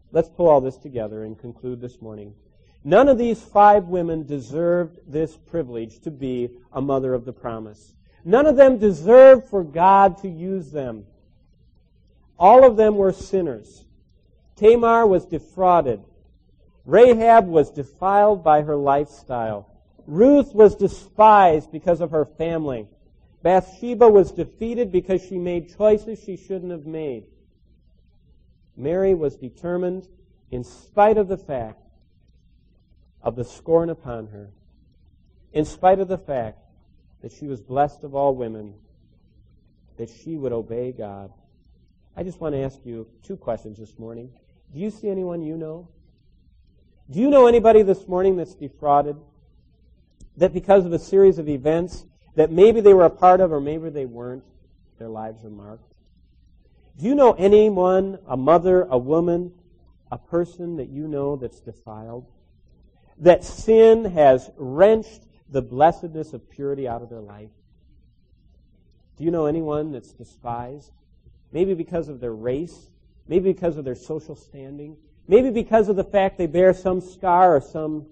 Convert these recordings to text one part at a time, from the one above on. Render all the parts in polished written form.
let's pull all this together and conclude this morning. None of these 5 women deserved this privilege to be a mother of the promise. None of them deserved for God to use them. All of them were sinners. Tamar was defrauded. Rahab was defiled by her lifestyle. Ruth was despised because of her family. Bathsheba was defeated because she made choices she shouldn't have made. Mary was determined, in spite of the fact of the scorn upon her, in spite of the fact that she was blessed of all women, that she would obey God. I just want to ask you 2 questions this morning. Do you see anyone you know? Do you know anybody this morning that's defrauded? That because of a series of events that maybe they were a part of or maybe they weren't, their lives are marked? Do you know anyone, a mother, a woman, a person that you know that's defiled? That sin has wrenched the blessedness of purity out of their life? Do you know anyone that's despised? Maybe because of their race, maybe because of their social standing, maybe because of the fact they bear some scar or some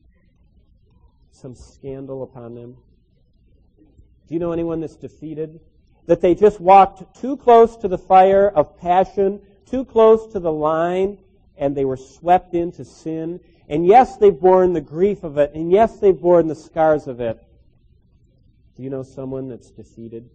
scandal upon them. Do you know anyone that's defeated? That they just walked too close to the fire of passion, too close to the line, and they were swept into sin. And yes, they've borne the grief of it, and yes, they've borne the scars of it. Do you know someone that's defeated?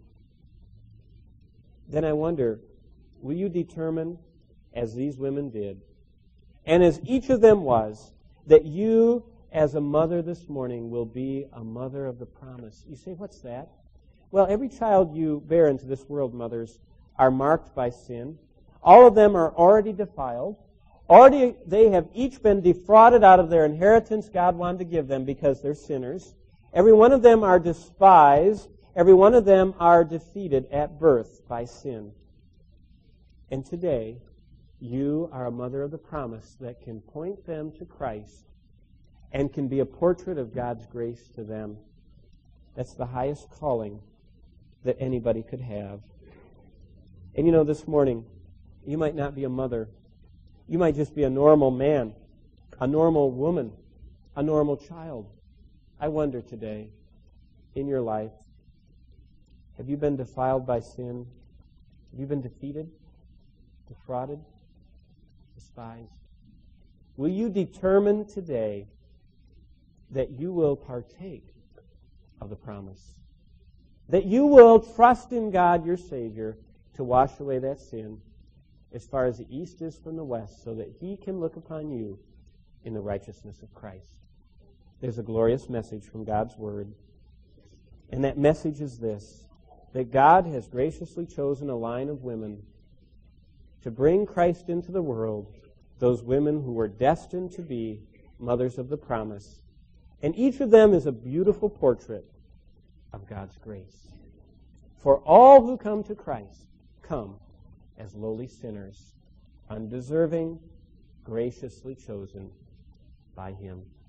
Then I wonder, will you determine, as these women did, and as each of them was, that you, as a mother this morning, will be a mother of the promise? You say, what's that? Well, every child you bear into this world, mothers, are marked by sin. All of them are already defiled. Already they have each been defrauded out of their inheritance God wanted to give them because they're sinners. Every one of them are despised. Every one of them are defeated at birth by sin. And today, you are a mother of the promise that can point them to Christ and can be a portrait of God's grace to them. That's the highest calling that anybody could have. And you know, this morning, you might not be a mother. You might just be a normal man, a normal woman, a normal child. I wonder today, in your life, have you been defiled by sin? Have you been defeated, defrauded, despised? Will you determine today that you will partake of the promise? That you will trust in God, your Savior, to wash away that sin as far as the east is from the west, so that He can look upon you in the righteousness of Christ. There's a glorious message from God's Word. And that message is this: that God has graciously chosen a line of women to bring Christ into the world, those women who were destined to be mothers of the promise. And each of them is a beautiful portrait of God's grace. For all who come to Christ come as lowly sinners, undeserving, graciously chosen by Him.